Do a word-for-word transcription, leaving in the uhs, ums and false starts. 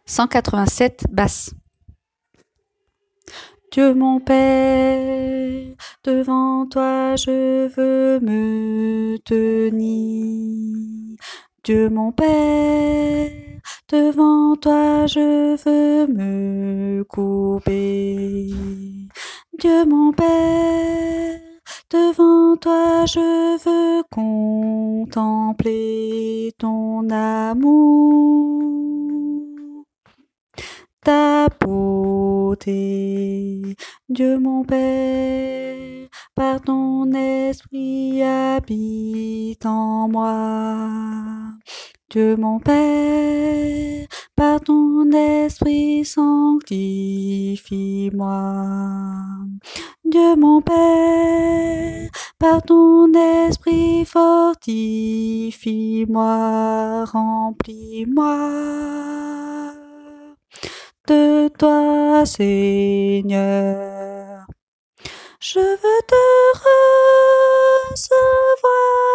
cent quatre-vingt-sept basse. Dieu mon Père, devant toi je veux me tenir. Dieu mon Père, devant toi je veux me couper. Dieu mon Père, devant toi je veux contempler ton amour, ta beauté. Dieu mon Père, par ton esprit habite en moi. Dieu mon Père, par ton esprit sanctifie-moi. Dieu mon Père, par ton esprit fortifie-moi, remplis-moi de toi, Seigneur. Je veux te recevoir